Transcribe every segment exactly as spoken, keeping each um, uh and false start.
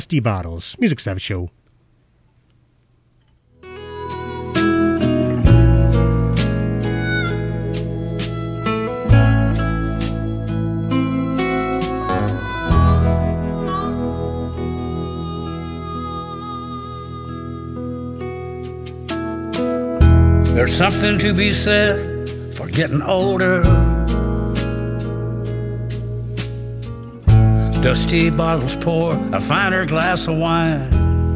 Dusty Bottles, Music Savage Show. There's something to be said for getting older. Dusty bottles pour a finer glass of wine.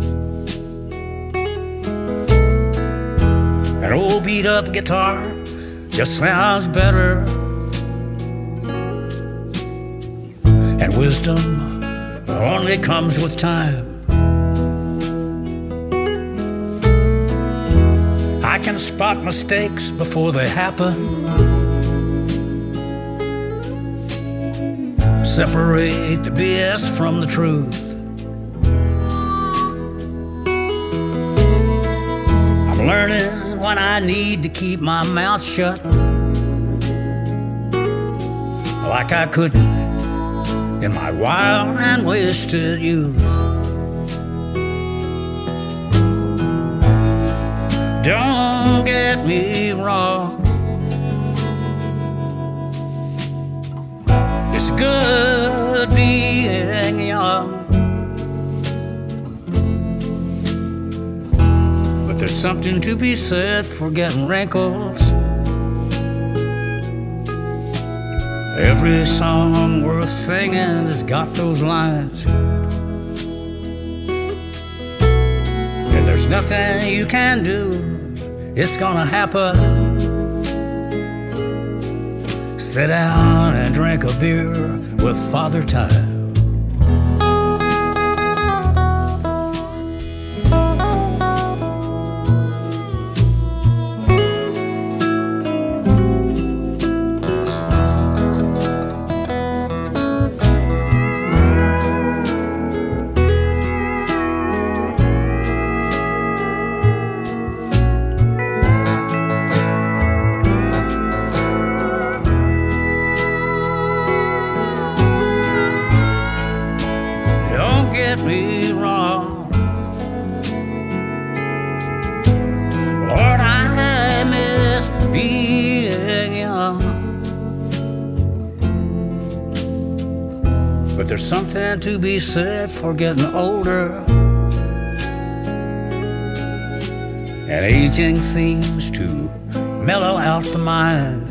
An old beat up guitar just sounds better. And wisdom only comes with time. I can spot mistakes before they happen. Separate the B S from the truth. I'm learning when I need to keep my mouth shut, like I couldn't in my wild and wasted youth. Don't get me wrong, it's good being young, but there's something to be said for getting wrinkles. Every song worth singing has got those lines, and there's nothing you can do. It's gonna happen. Sit down and drink a beer with Father Time. To be said for getting older, and aging seems to mellow out the mind.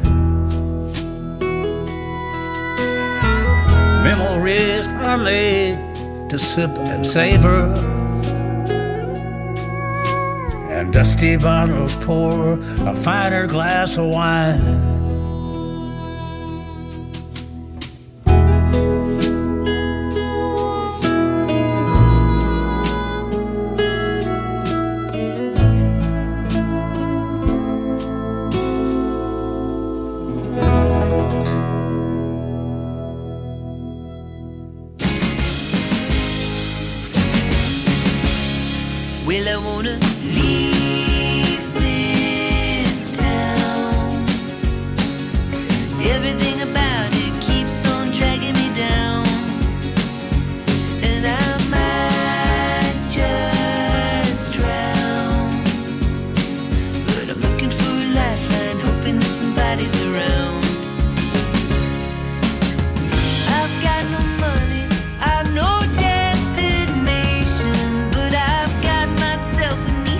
Memories are made to sip and savor, and dusty bottles pour a finer glass of wine. I've got myself a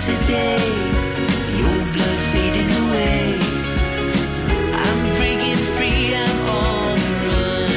today, the old blood fading away. I'm breaking free, I'm on the run.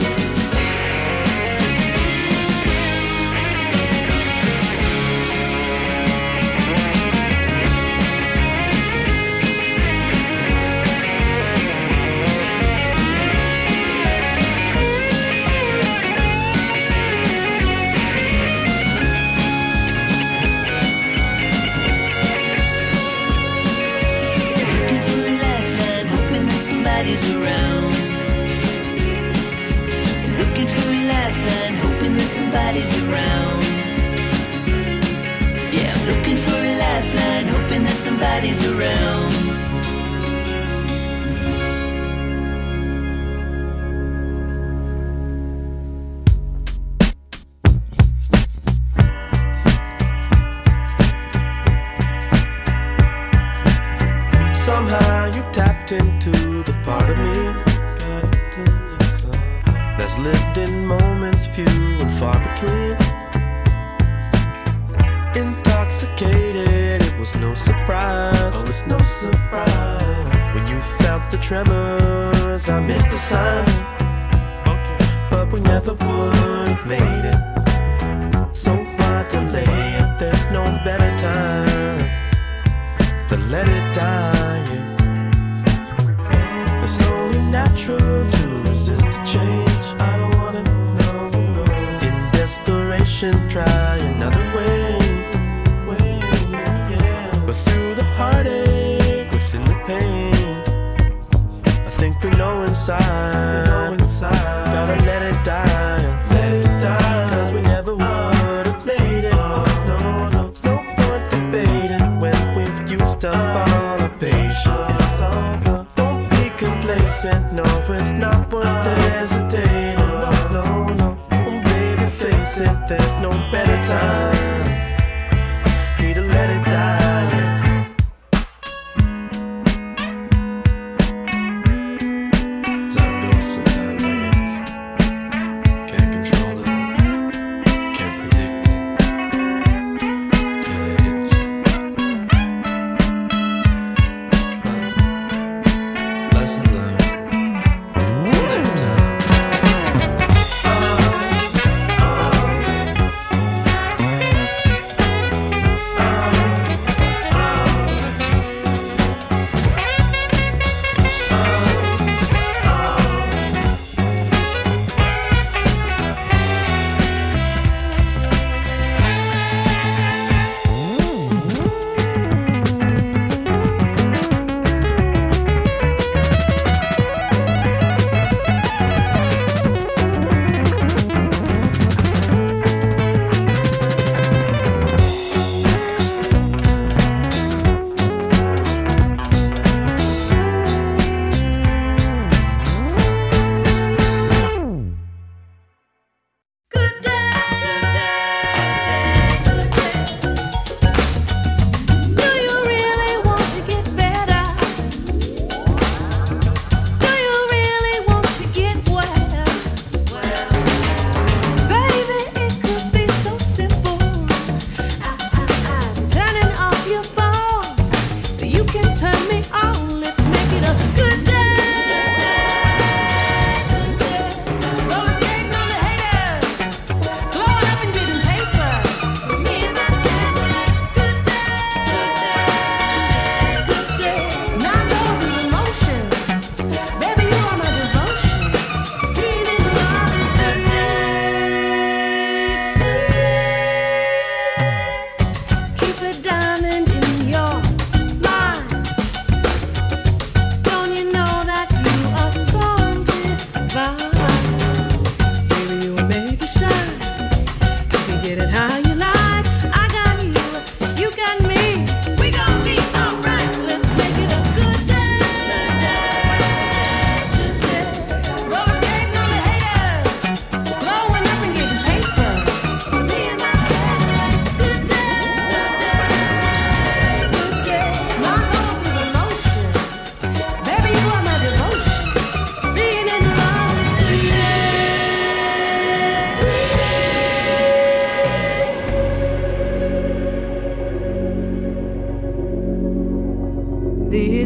Somebody's around. Looking for a lifeline, hoping that somebody's around. Yeah, I'm looking for a lifeline, hoping that somebody's around. Somehow you tapped into the part of me that's lived in moments few and far between. Intoxicated, it was no surprise. Oh, it's no surprise. When you felt the tremors, I missed the signs. But we never would have made it. So why delay it? There's no better time to let it die. It's only natural to resist a change. I don't wanna know, no. In desperation, try another way, way, yeah. But through the heartache, within the pain, I think we know inside, we know inside. Gotta let it die, let it die. Cause we never would have made it. Oh, no, no. There's no point debating when we've used up all our patience. It's all gone. No, it's not worth hesitating. No, no, no. Oh, baby, face it, there's no better time. Need to let it die, yeah. That's how it goes sometimes, I guess. Can't control it, can't predict it, till it hits it. But lesson learned.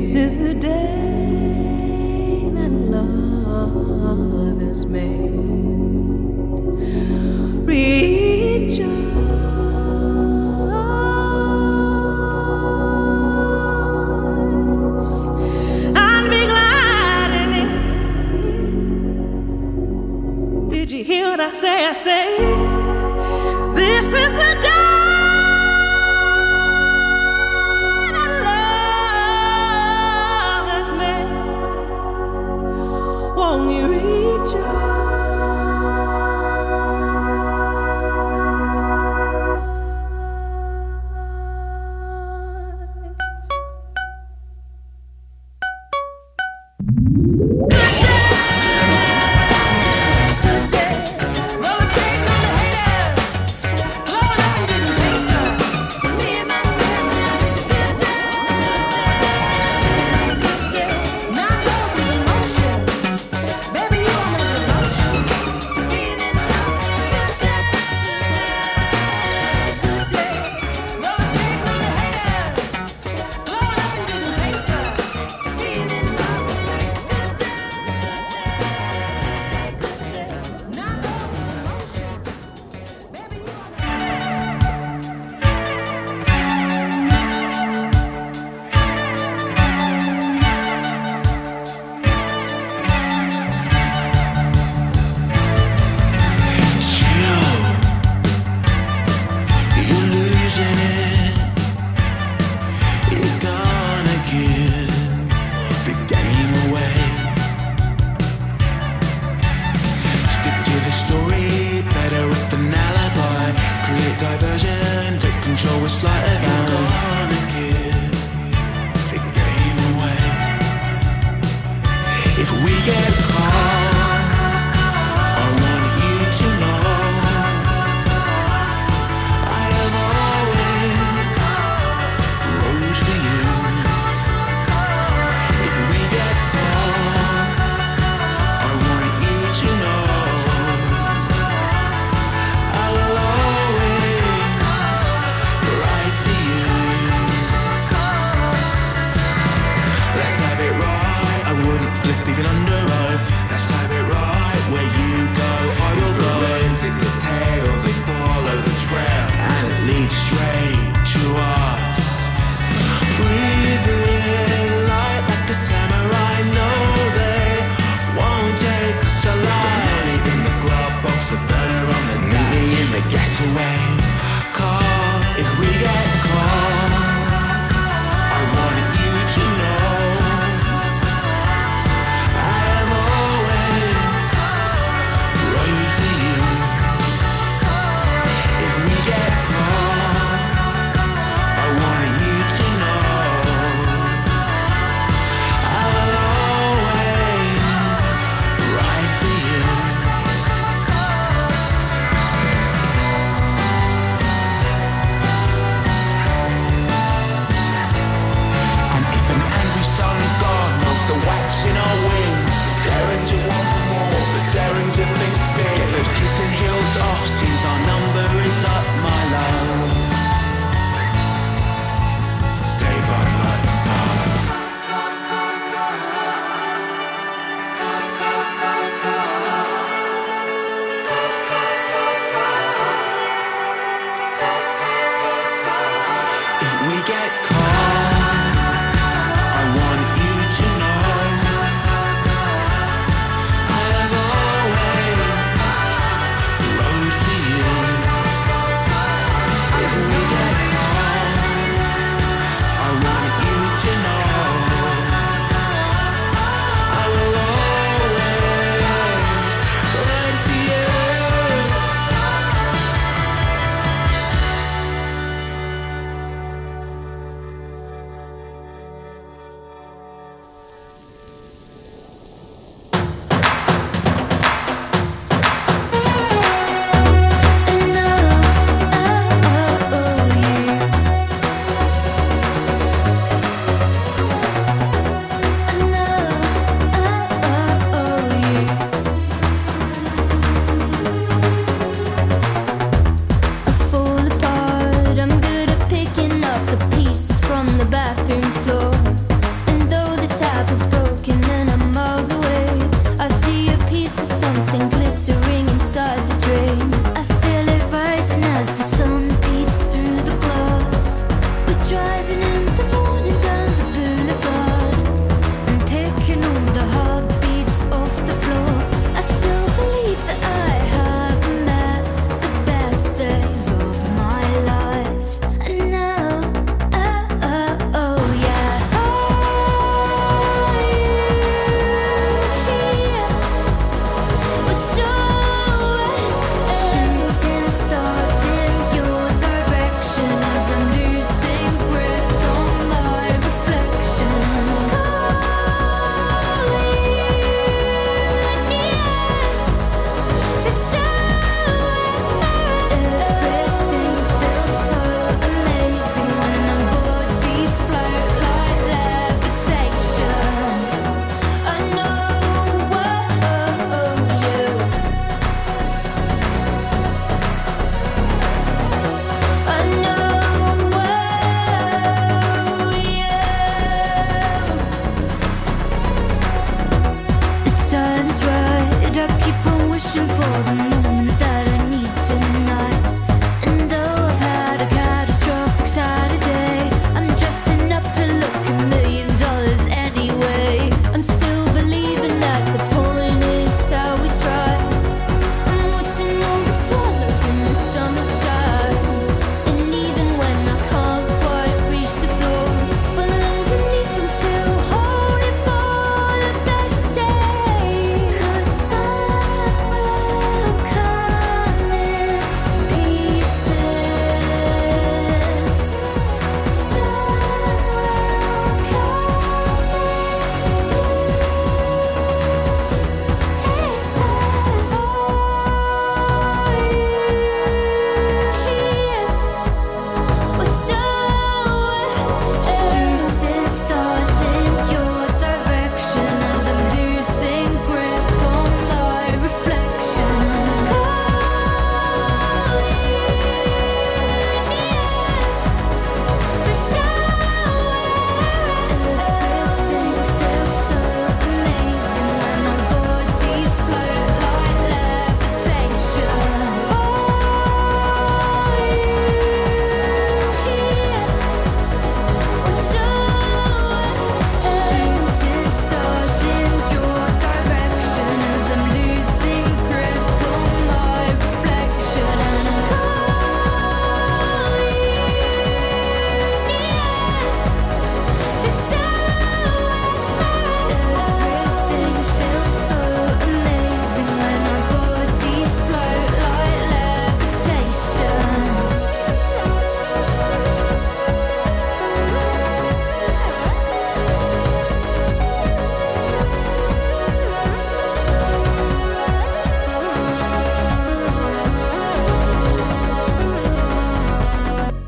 This is the day that love is made. Rejoice and be glad in it. Did you hear what I say? I say, this is the day. Won't you rejoice?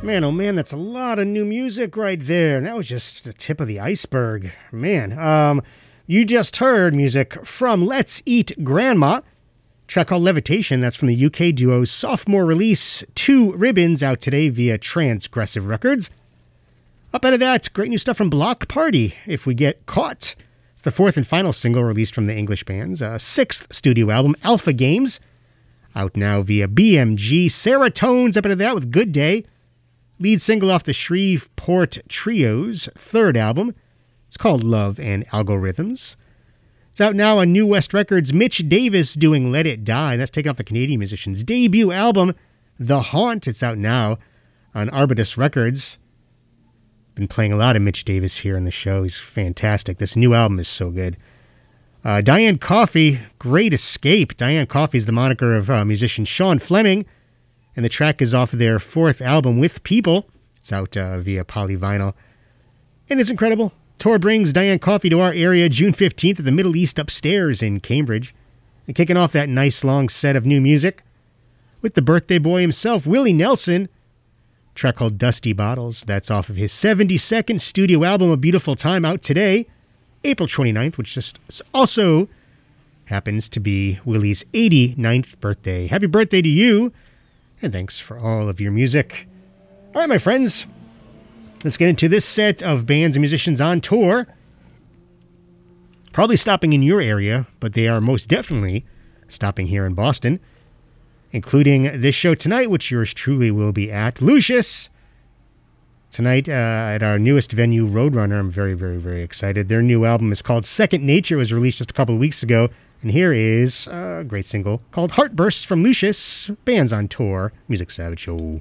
Man, oh man, that's a lot of new music right there. And that was just the tip of the iceberg. Man, um, you just heard music from Let's Eat Grandma, a track called Levitation. That's from the U K duo's sophomore release, Two Ribbons, out today via Transgressive Records. Up out of that, great new stuff from Block Party, If We Get Caught. It's the fourth and final single released from the English band's uh, sixth studio album, Alpha Games, out now via B M G. Seratones, up out of that with Good Day, lead single off the Shreveport Trio's third album. It's called Love and Algorithms. It's out now on New West Records. Mitch Davis doing Let It Die. That's taken off the Canadian musician's debut album, The Haunt. It's out now on Arbutus Records. Been playing a lot of Mitch Davis here on the show. He's fantastic. This new album is so good. Uh, Diane Coffey, Great Escape. Diane Coffey is the moniker of uh, musician Sean Fleming, and the track is off of their fourth album, With People. It's out uh, via Polyvinyl. And it's incredible. Tour brings Diane Coffey to our area June fifteenth at the Middle East Upstairs in Cambridge. And kicking off that nice long set of new music with the birthday boy himself, Willie Nelson. A track called Dusty Bottles. That's off of his seventy-second studio album, A Beautiful Time, out today, April twenty-ninth, which just also happens to be Willie's eighty-ninth birthday. Happy birthday to you. And thanks for all of your music. All right, my friends, let's get into this set of bands and musicians on tour. Probably stopping in your area, but they are most definitely stopping here in Boston, including this show tonight, which yours truly will be at. Lucius, tonight uh, at our newest venue, Roadrunner. I'm very, very, very excited. Their new album is called Second Nature. It was released just a couple of weeks ago. And here is a great single called Heartbursts from Lucius, Bands on Tour, Music Savage Show.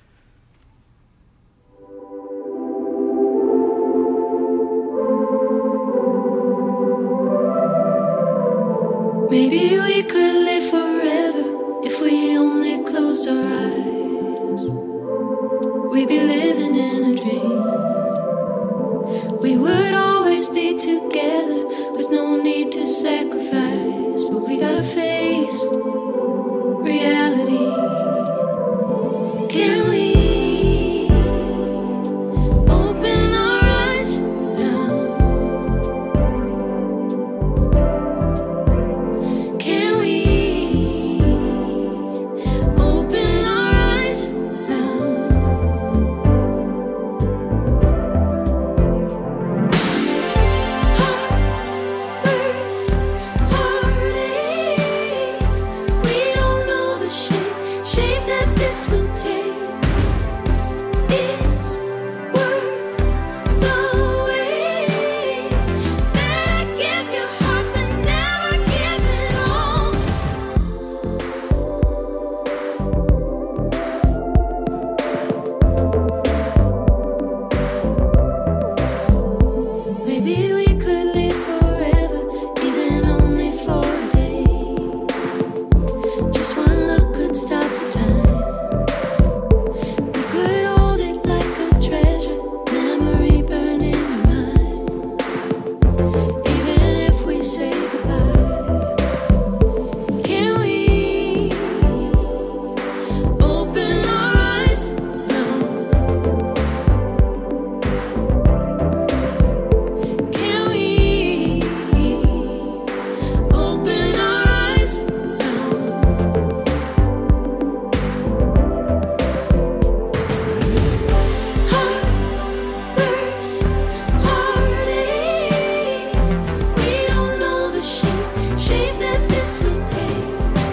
Maybe we could live forever if we only closed our eyes. We'd be living in a dream. We would always be together with no need to sacrifice. But we gotta face reality. Can we open our eyes now? Can we open our eyes now? Heartbursts, heartaches, we don't know the shape, shape that this will take. It's worth the wait. Better give your heart but never give it all. Maybe we could live forever, even only for a day. Just one look could stop the time. We could hold it like a treasure, memory burning in mind. Even if we say goodbye, can we open our eyes now? Can we open our eyes now? Heartbursts, heartaches, we don't know the shape, shape that this will take.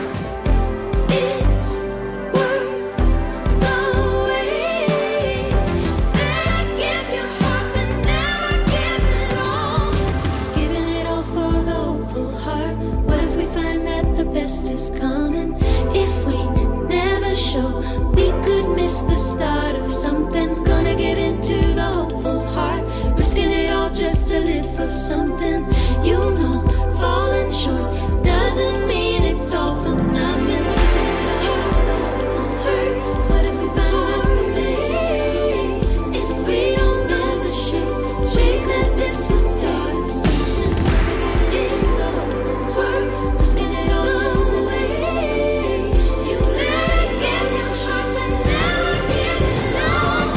It's worth the wait. Better give your heart but never give it all. Giving it all for the hopeful heart. What if we find that the best is coming? If we never show, we could miss the start of something. Gonna give into the hopeful heart, risking it all just to live for something. You know, falling short doesn't mean it's all for nothing. Giving it all for the hopeful heart. What if we find that the best is coming? If we don't know the shape, shape that this was start of something. Gonna give into the hopeful heart, risking it all just to live for something. You better give your heart but never give it all.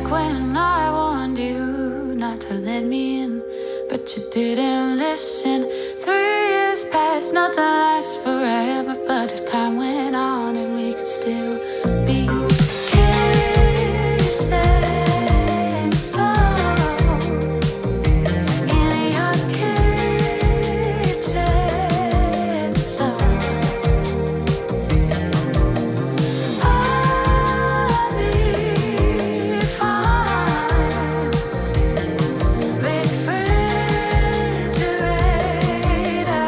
Like when I warned you not to let me in, but you didn't listen. Three years passed, nothing lasts forever, but if time went on and we could still be kissing so in your kitchen so undefined refrigerator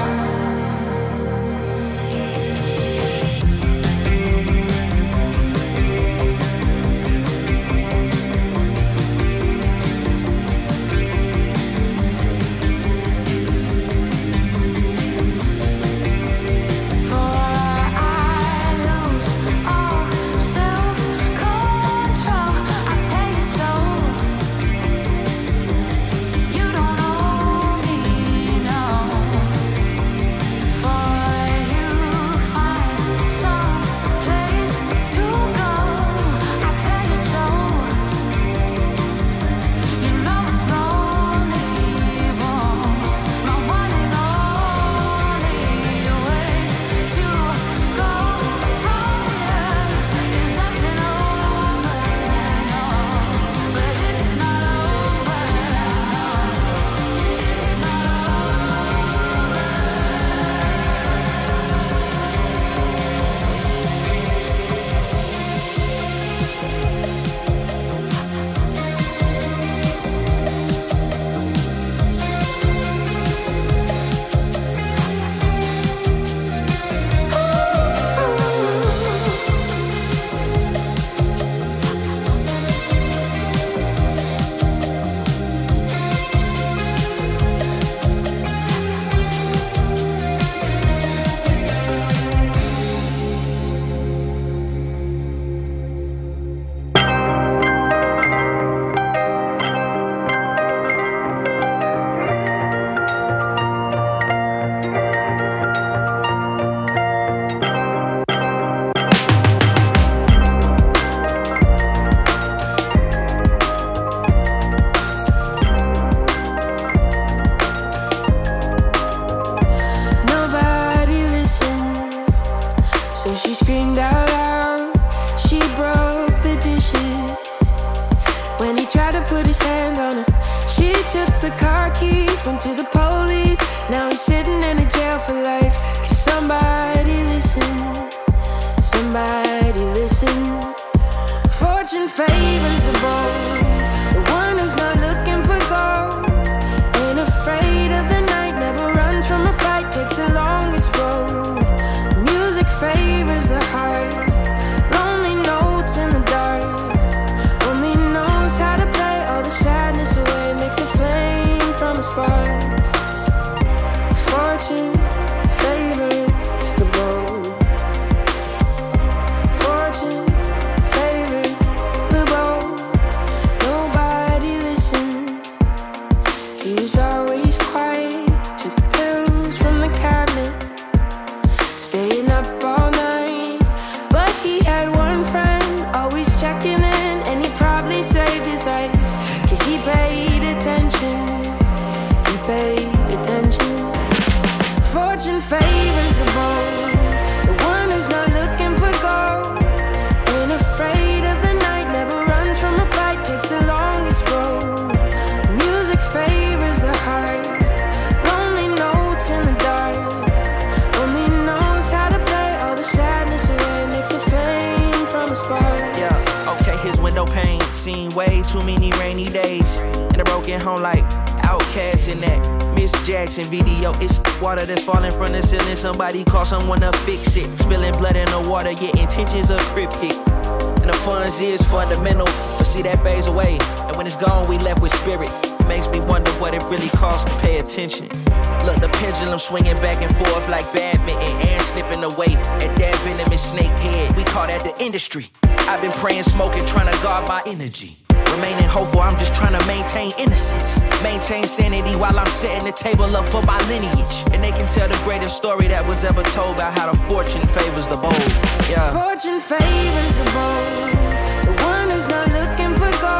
Somebody call someone to fix it. Spilling blood in the water, your intentions are cryptic. And the funds is fundamental, but see that fades away. And when it's gone, we left with spirit. It makes me wonder what it really costs to pay attention. Look, the pendulum swinging back and forth like badminton, and snipping away at that venomous snake head. We call that the industry. I've been praying, smoking, trying to guard my energy. Remaining hopeful, I'm just trying to maintain innocence. Maintain sanity while I'm setting the table up for my lineage. And they can tell the greatest story that was ever told about how the fortune favors the bold. Yeah. Fortune favors the bold. The one who's not looking for gold.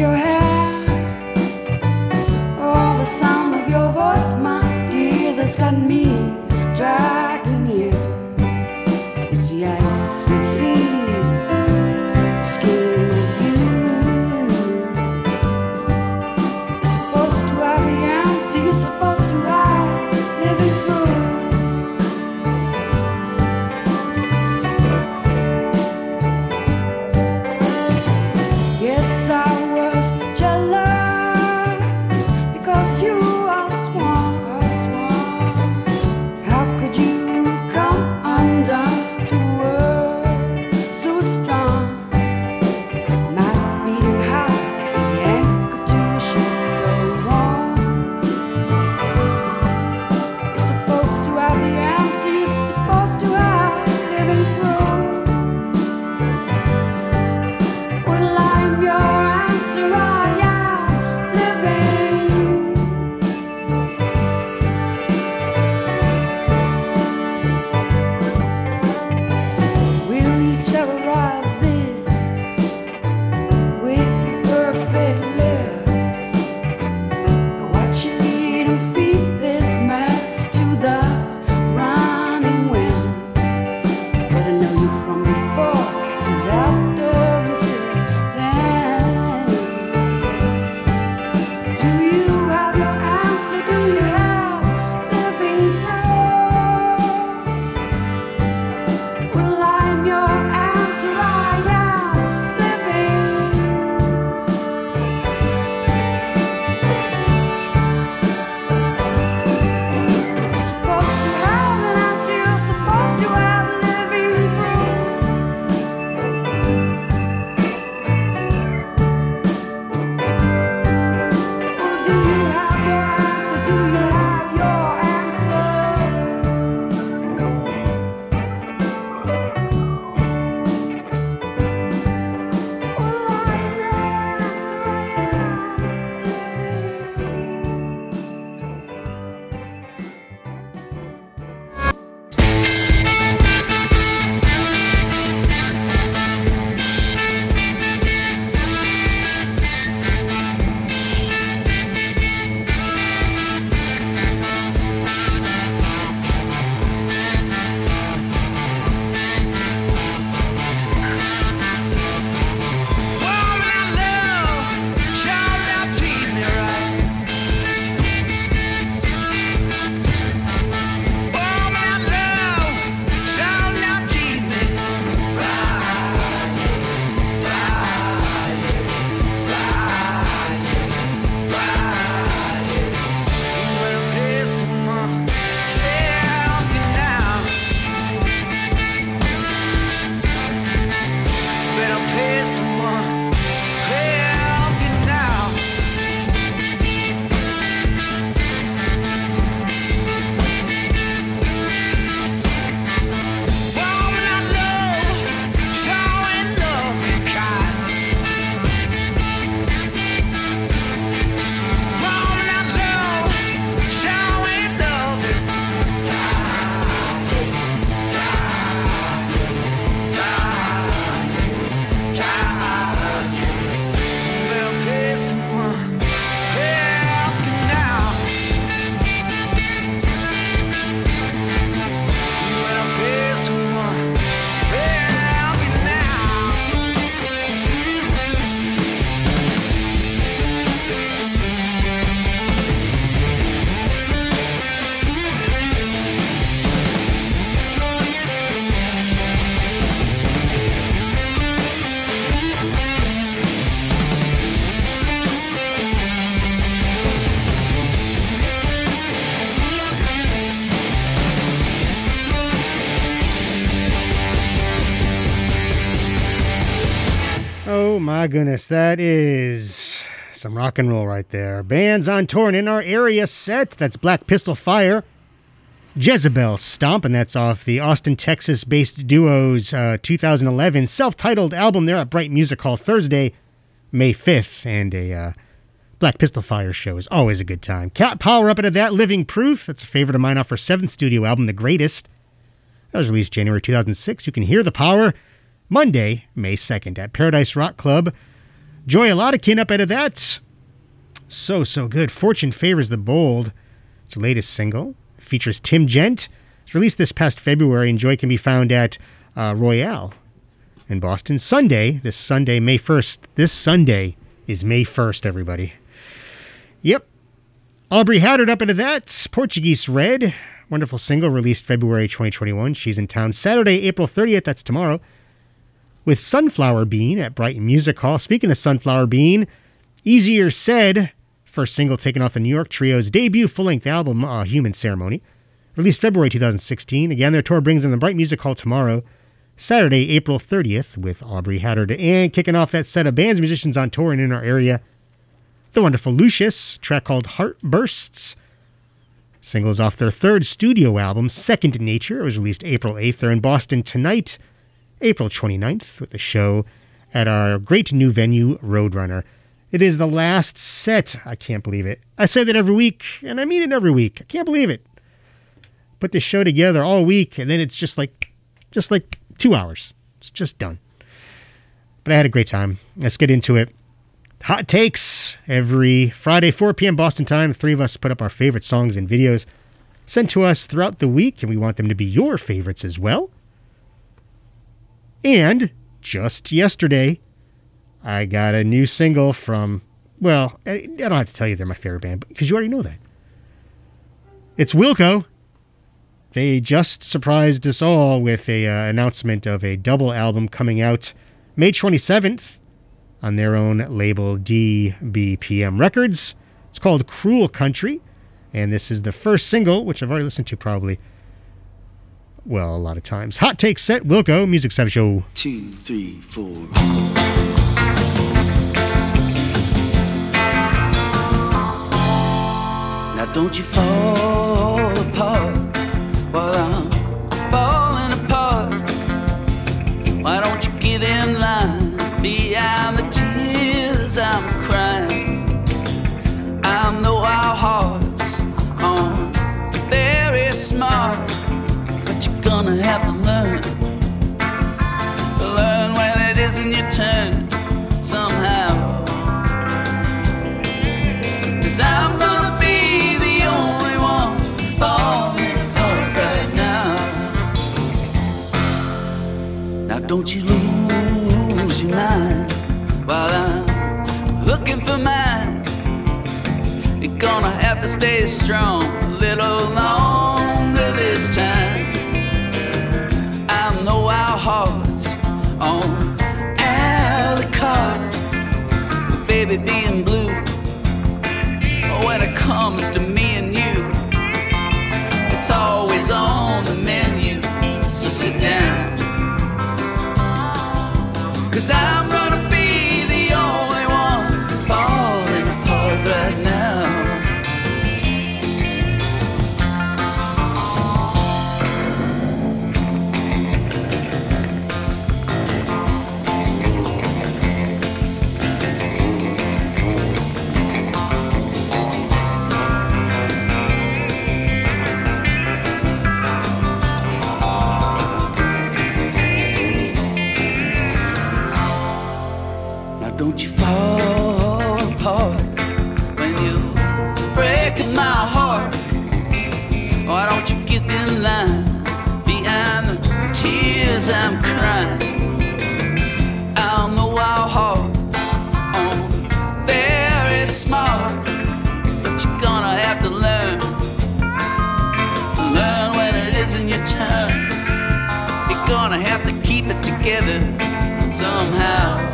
your hand or the sound of your voice, my dear, that's got me dragging here. It's the ice and sea, skin of you. You're supposed to have the answer, you're supposed to have living through. Yes, I was jealous because you are sworn, are sworn. How could you come undone to a world so strong? My beating heart, the anchor to a ship so warm. You're supposed to have the answer, you're supposed to have living through. Well, I'm your answer, I am living. Will you terrorize this with your perfect lips? Watch you lead and feed this mess to the running wind. But I know you from before and after until then. Do you have your answer? Do you have living through? Well, I'm your answer, I am living. You're supposed to have an answer, you're supposed to have living through. Well, do you have your answer? Do you have your answer? Well, I'm your answer, I Woman I love, child now treat me right. Woman I love, child now treat me right. Right, right, right. You better pay some more, help me now. You better pay some more, help me now. Woman I love, showing love and kind. Woman I love, showing love and kind. You better pay some more, help me now. You better pay some more, help me now. Oh my goodness, that is some rock and roll right there. Bands on tour and in our area set. That's Black Pistol Fire, Jezebel Stomp, and that's off the Austin, Texas-based duo's uh, two thousand eleven self-titled album there at Bright Music Hall Thursday, May fifth. And a uh, Black Pistol Fire show is always a good time. Cat Power up into that, Living Proof. That's a favorite of mine off her seventh studio album, The Greatest. That was released January two thousand six. You can hear The Power Monday, May second at Paradise Rock Club. Joy Elodikin up out of that. So, so good. Fortune Favors the Bold. It's the latest single. It features Tim Gent. It's released this past February, and Joy can be found at uh, Royale in Boston. Sunday, this Sunday, May first. This Sunday is May first, everybody. Yep. Aubrey Haddard up into that. Portuguese Red. Wonderful single released February twenty twenty-one. She's in town Saturday, April thirtieth. That's tomorrow. With Sunflower Bean at Brighton Music Hall. Speaking of Sunflower Bean, Easier Said, first single taken off the New York Trio's debut full-length album, uh, Human Ceremony. Released February two thousand sixteen. Again, their tour brings them the Brighton Music Hall tomorrow, Saturday, April thirtieth, with Aubrey Haddard. And kicking off that set of bands, musicians on tour and in our area, the wonderful Lucius, track called Heart Bursts. Singles off their third studio album, Second Nature. It was released April eighth. They're in Boston tonight, April twenty-ninth, with a show at our great new venue, Roadrunner. It is the last set. I can't believe it. I say that every week, and I mean it every week. I can't believe it. Put this show together all week, and then it's just like, just like two hours. It's just done. But I had a great time. Let's get into it. Hot Takes every Friday, four p.m. Boston time. Three of us put up our favorite songs and videos sent to us throughout the week, and we want them to be your favorites as well. And just yesterday, I got a new single from, well, I don't have to tell you they're my favorite band, because you already know that. It's Wilco. They just surprised us all with an uh, announcement of a double album coming out May twenty-seventh on their own label, D B P M Records. It's called Cruel Country, and this is the first single, which I've already listened to probably, well, a lot of times. Hot Take Set, Wilco, Music seven Show. Two, three, four. Now don't you fall apart while I'm falling apart. Why don't you get in line behind the tears I'm crying? I know our hearts aren't very smart, but you're gonna have to learn. Learn when it isn't your turn somehow. 'Cause I'm gonna be the only one falling apart right now. Now don't you lose your mind while I'm looking for mine. You're gonna have to stay strong a little longer this time. I know our hearts on a la carte, baby being blue. When it comes to me and you, it's always on the menu. So sit down, 'cause I'm gonna be the only one falling apart right now. Don't you fall apart when you're breaking my heart. Why don't you get in line behind the tears I'm crying? I know our hearts aren't very smart, but you're gonna have to learn. Learn when it isn't your turn. You're gonna have to keep it together somehow.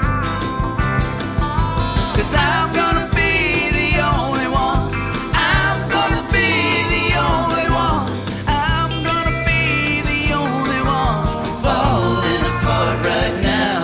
'Cause I'm gonna be the only one. I'm gonna be the only one. I'm gonna be the only one falling apart right now.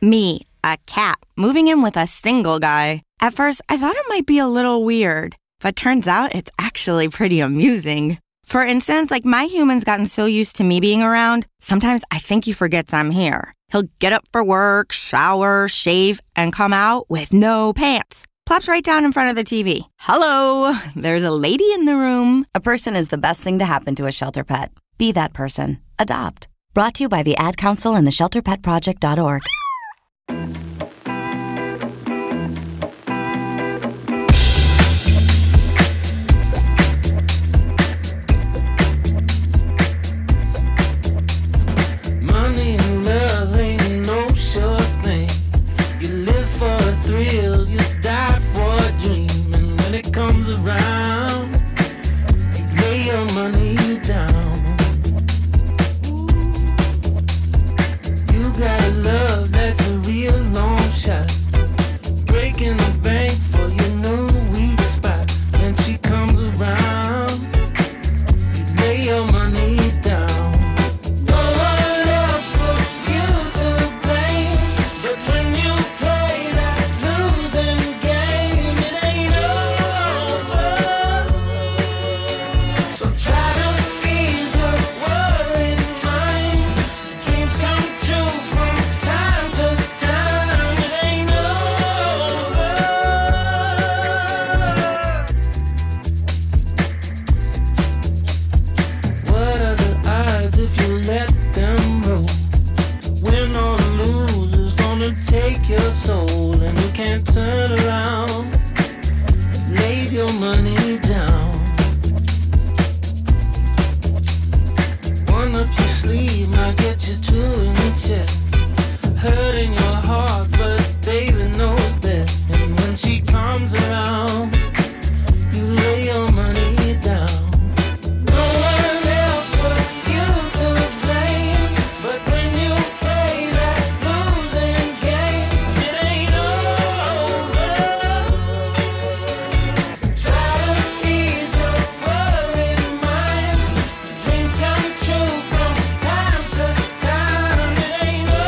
Me, a cat, moving in with a single guy. At first, I thought it might be a little weird, but turns out it's actually pretty amusing. For instance, like my human's gotten so used to me being around, sometimes I think he forgets I'm here. He'll get up for work, shower, shave, and come out with no pants. Plops right down in front of the T V. Hello, there's a lady in the room. A person is the best thing to happen to a shelter pet. Be that person. Adopt. Brought to you by the Ad Council and the shelter pet project dot org. Money and love ain't no sure thing. You live for a thrill, you die for a dream. And when it comes around, you lay your money down. You got a love that's a real long shot. Breaking the bank for your new weak spot. When she comes around, you lay your money down. No one else for you to blame. But when you play that losing game, it ain't over. So try to ease your worried mind. Dreams come true from time to time. It ain't over. What are the odds if you let them roll? Win or lose is gonna take your soul, and you can't turn around. Lay your money down. One up your sleeve might get you two in the chest. Hurt in your heart, but baby knows best. And when she comes around, you lay your money down. No one else for you to blame. But when you play that losing game, it ain't over. So try to ease your worried mind. Dreams come true from time to time. It ain't over.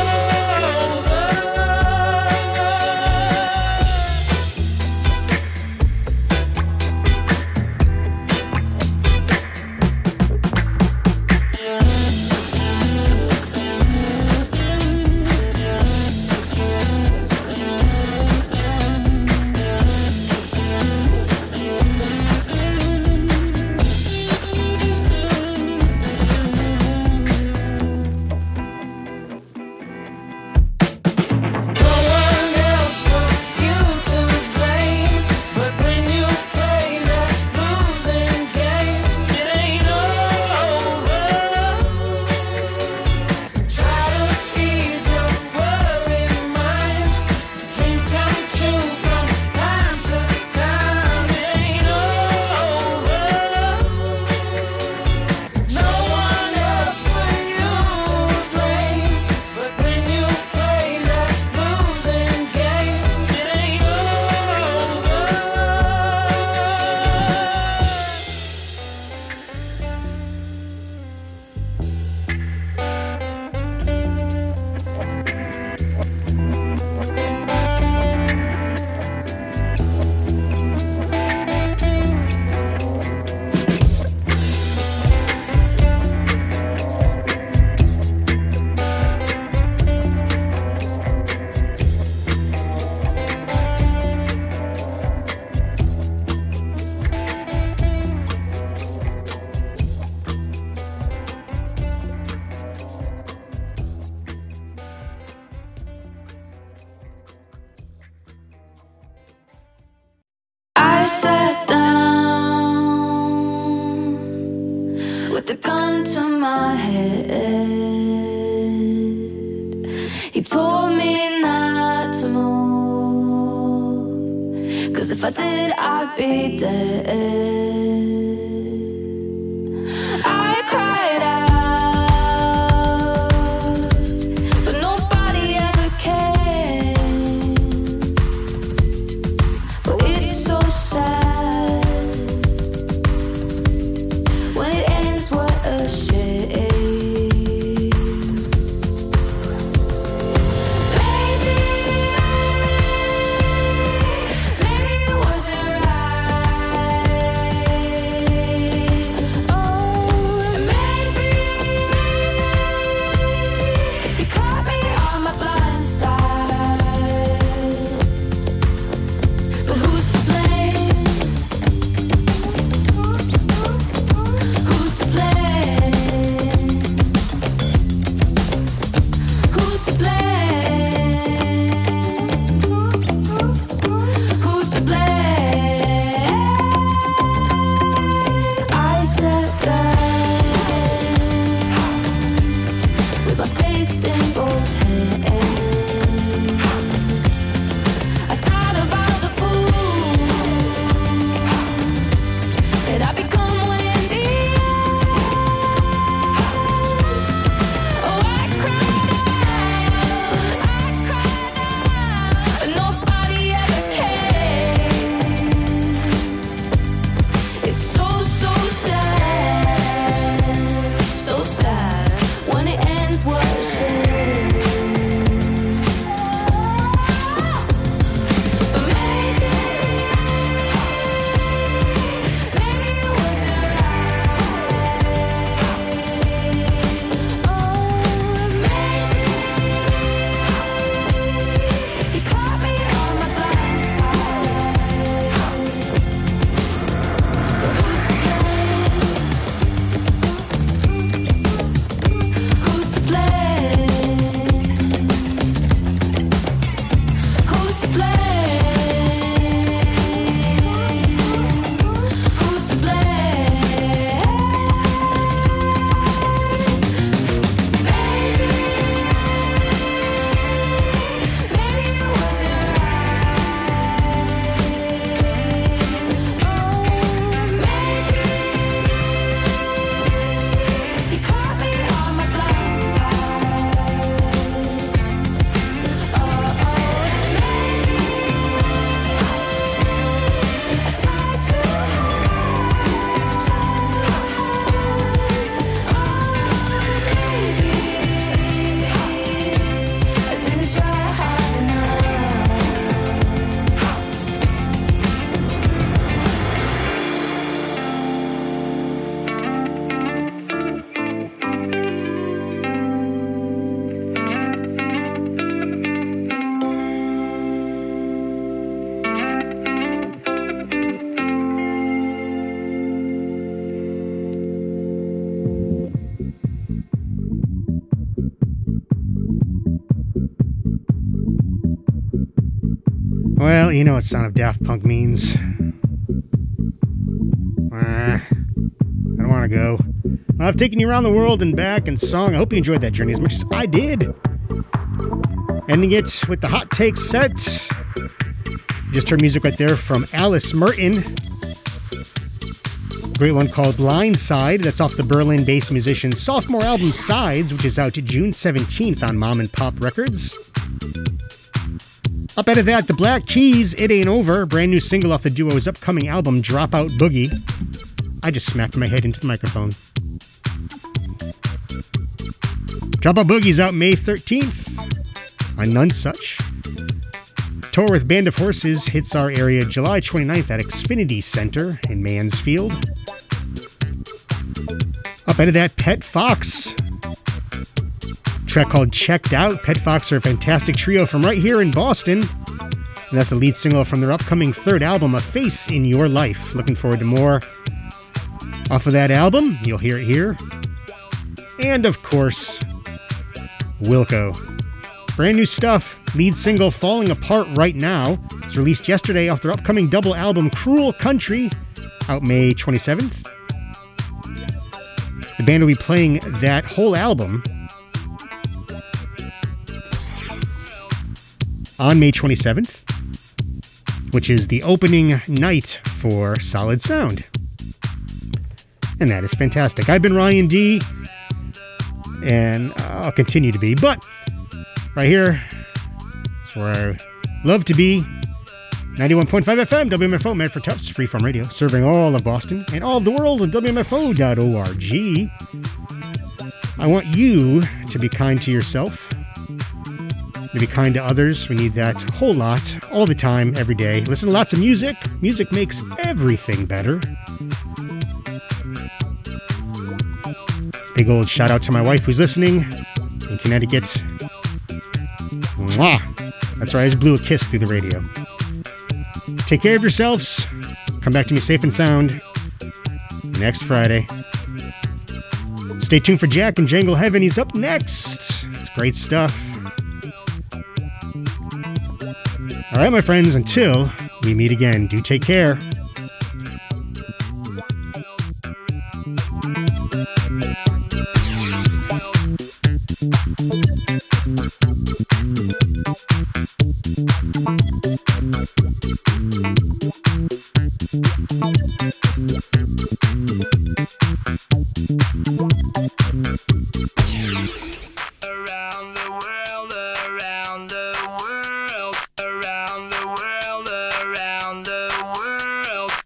No one else for you to blame. But when you play that losing game, it ain't over. So try to ease your worried mind. Dreams come true from time to time. It ain't over. No one else for you to blame. But when you play that losing game, it ain't over. I sat down with the gun to my head. He told me not to move, 'cause if I did, I'd be dead. I cried out, but nobody ever cared. But it's so sad when it ends. What a shame. Maybe Well, you know what Son of Daft Punk means. Uh, I don't want to go. Well, I've taken you around the world and back in song. I hope you enjoyed that journey as much as I did. Ending it with the Hot Take set. Just heard music right there from Alice Merton. Great one called Blindside. That's off the Berlin-based musician's sophomore album Sides, which is out June seventeenth on Mom and Pop Records. Up out of that, the Black Keys, It Ain't Over, brand new single off the duo's upcoming album Dropout Boogie. I just smacked my head into the microphone. Dropout Boogie's out May thirteenth on None Such. Tour with Band of Horses hits our area July twenty-ninth at Xfinity Center in Mansfield. Up out of that, Pet Fox. Track called Checked Out. Pet Fox are a fantastic trio from right here in Boston. And that's the lead single from their upcoming third album, A Face in Your Life. Looking forward to more off of that album. You'll hear it here. And of course, Wilco. Brand new stuff. Lead single Falling Apart Right Now. It's released yesterday off their upcoming double album Cruel Country, out May twenty-seventh. The band will be playing that whole album on May twenty-seventh, which is the opening night for Solid Sound. And that is fantastic. I've been Ryan D, and I'll continue to be, but right here is where I love to be. ninety-one point five F M, W M F O, Medford Tufts, Freeform Radio, serving all of Boston and all of the world at W M F O dot org. I want you to be kind to yourself, to be kind to others. We need that a whole lot, all the time, every day. Listen to lots of music. Music makes everything better. Big old shout out to my wife who's listening in Connecticut. Mwah! That's right, I just blew a kiss through the radio. Take care of yourselves. Come back to me safe and sound next Friday. Stay tuned for Jack and Jangle Heaven. He's up next. It's great stuff. All right, my friends, until we meet again, do take care. Thank you.